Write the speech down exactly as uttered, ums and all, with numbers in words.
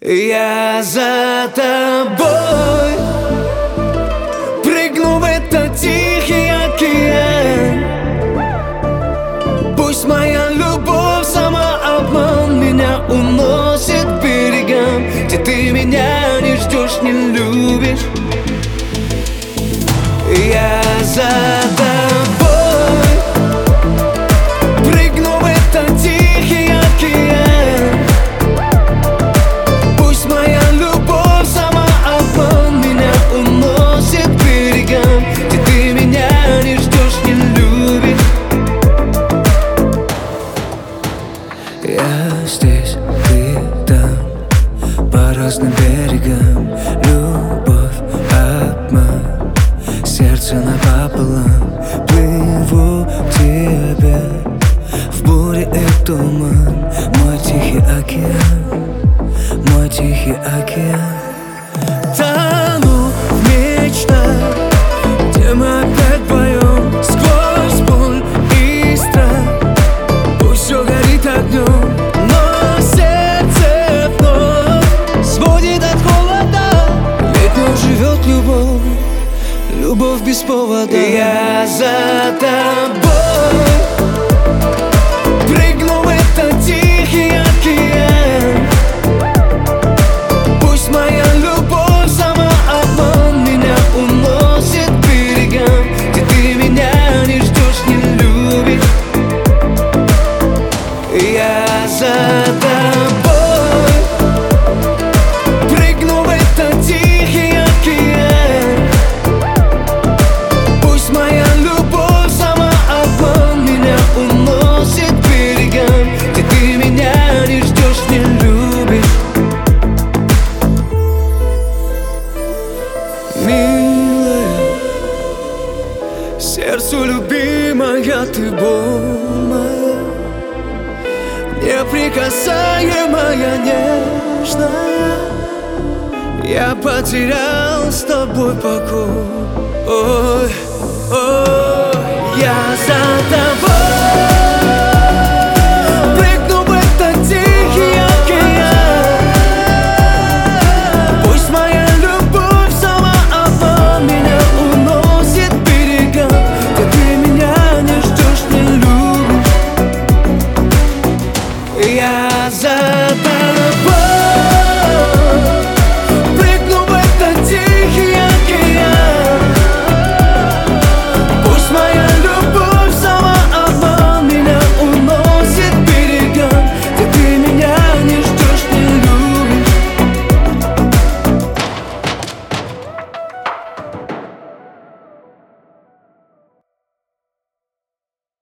Я за тобой прыгну в этот тихий океан. Пусть моя любовь самообман меня уносит к берегам, где ты меня не ждешь, не любишь. Я за тобой прыгну в этот тихий океан. Пусть моя любовь самообман меня уносит к берегам, где ты меня не ждешь, не любишь. Я здесь, ты там, по разным берегам. Любовь, обман, сердце напополам. Плыву к тебе в буре и туман. Мой тихий океан, мой тихий океан. Тону в мечтах, где мы опять вдвоем, сквозь боль и страх. Пусть все горит огнем, но сердце вновь сводит от холода. Ведь в нем живет любовь, любовь без повода. Я за тобой прыгну в этот тихий океан. Пусть моя любовь самообман меня уносит к берегам, где ты меня не ждешь, не любишь. Я за тобой прыгну в этот тихий океан. Пусть моя любовь самообман меня уносит к берегам, где ты меня не ждешь, не любишь. Милая, сердцу любимая, ты боль моя, неприкасаемая, нежная. Я потерял с тобой покой. Ой, ой, я за тобой